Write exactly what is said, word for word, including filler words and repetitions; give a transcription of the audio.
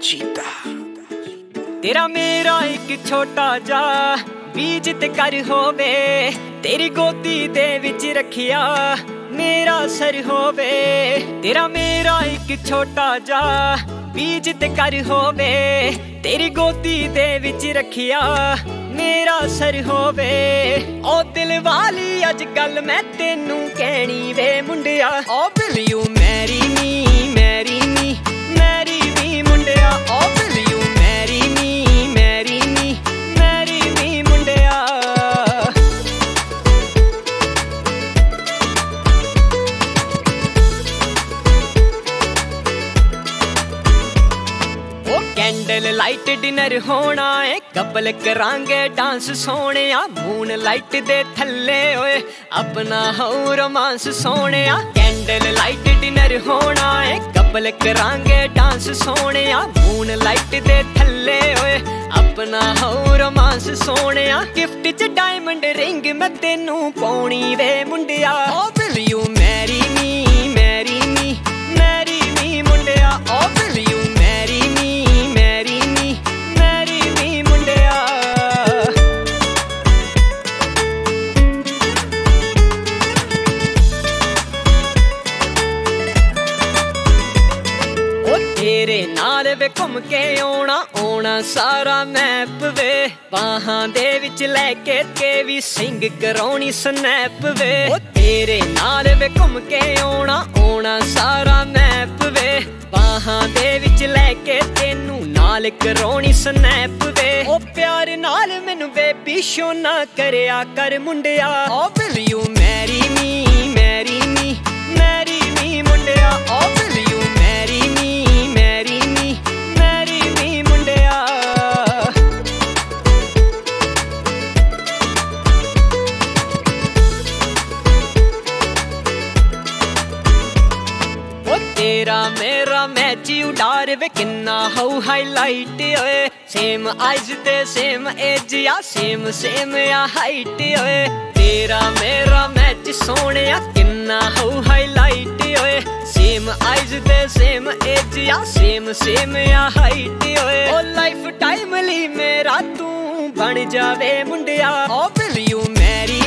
ਚੀਤਾ ਤੇਰਾ ਮੇਰਾ ਇੱਕ ਛੋਟਾ ਜਾ ਬੀਜ ਤੇ ਕਰ ਹੋਵੇ, ਤੇਰੀ ਗੋਦੀ ਦੇ ਵਿੱਚ ਰੱਖਿਆ ਮੇਰਾ ਸਰ ਹੋਵੇ। ਤੇਰਾ ਮੇਰਾ ਇੱਕ ਛੋਟਾ ਜਾ ਬੀਜ ਤੇ ਕਰ ਹੋਵੇ, ਤੇਰੀ ਗੋਦੀ ਦੇ ਵਿੱਚ ਰੱਖਿਆ ਮੇਰਾ ਸਰ ਹੋਵੇ। ਓ ਦਿਲ ਵਾਲੀ ਅੱਜ ਗੱਲ ਮੈਂ ਤੈਨੂੰ ਕਹਿਣੀ ਵੇ ਮੁੰਡਿਆ, oh will you marry me, marry me, marry me ਮੁੰਡਿਆ, oh will you marry me, marry me, marry me ਮੁੰਡਿਆ। ਕੈਂਡਲ ਲਾਈਟ ਡਿਨਰ ਹੋਣਾ ਏ, ਕਪਲ ਕਰਾਂਗੇ ਡਾਂਸ ਸੋਹਣਿਆ, ਮੂਨ ਲਾਈਟ ਦੇ ਥੱਲੇ ਓਏ ਆਪਣਾ ਹੋ ਰੋਮਾਂਸ ਸੋਹਣਿਆ। ਕੈਂਡਲ ਲਾਈਟ ਡਿਨਰ ਹੋਣਾ ਏ, ਕਪਲ ਕਰਾਂਗੇ ਡਾਂਸ ਸੋਹਣਿਆ, ਮੂਨ ਲਾਈਟ ਦੇ ਥੱਲੇ ਓਏ ਆਪਣਾ ਹੋ ਰੋਮਾਂਸ ਸੋਹਣਿਆ। ਗਿਫਟ ਚ ਡਾਇਮੰਡ ਰਿੰਗ ਮੈਂ ਤੈਨੂੰ ਪਾਉਣੀ ਵੇ ਮੁੰਡਿਆ, oh will you marry me, marry me, marry me ਮੁੰਡਿਆ, oh will you marry me, marry me, marry me ਮੁੰਡਿਆ। ਓ ਤੇਰੇ ਨਾਲ ਵੇ ਘੁੰਮ ਕੇ ਆਉਣਾ ਆਉਣਾ ਸਾਰਾ ਮੈਪ ਵੇ, ਬਾਹਾਂ ਦੇ ਵਿੱਚ ਲੈ ਕੇ ਕੇ ਵੀ ਸਿੰਗ ਕਰਾਉਣੀ ਸਨੈਪ ਵੇ। ਓ ਤੇਰੇ ਨਾਲ ਵੇ ਘੁੰਮ ਕੇ ਆਉਣਾ ਆਉਣਾ ਸਾਰਾ ਮੈਪ ਵੇ, ਬਾਹਾਂ ਦੇ ਵਿੱਚ ਲੈ ਕੇ ਤੈਨੂੰ ਨਾਲ ਕਰਾਉਣੀ ਸਨੈਪ ਵੇ। ਓ ਪਿਆਰ ਨਾਲ ਮੈਨੂੰ ਬੇਬੀ ਸ਼ੋ ਨਾ ਕਰਿਆ ਕਰ ਮੁੰਡਿਆ, oh will you marry me, marry me, marry me ਮੁੰਡਿਆ, oh will you marry me, marry me, marry me ਮੁੰਡਿਆ। ਓ ਤੇਰਾ ਮੇਰਾ ਮੈਚ ਉਡਾਰ ਵੇ ਕਿੰਨਾ ਹੋ ਹਾਈਲਾਈਟ ਓਏ, ਸੇਮ ਆਈਜ਼ ਤੇ ਸੇਮ ਏਜ ਆ, ਸੇਮ ਸੇਮ ਆ ਹਾਈਟ ਓਏ। ਤੇਰਾ ਮੇਰਾ ਮੈਚ ਸੋਹਣਿਆ ਕਿੰਨਾ ਹੋ ਹਾਈਲਾਈਟ ਓਏ, ਸੇਮ ਆਈਜ਼ ਤੇ ਸੇਮ ਏਜ ਆ, ਸੇਮ ਸੇਮ ਆ ਹਾਈਟ ਓਏ। ਓ ਲਾਈਫ ਟਾਈਮ ਲਈ ਮੇਰਾ ਤੂੰ ਬਣ ਜਾਵੇ ਮੁੰਡਿਆ, ਓ will you marry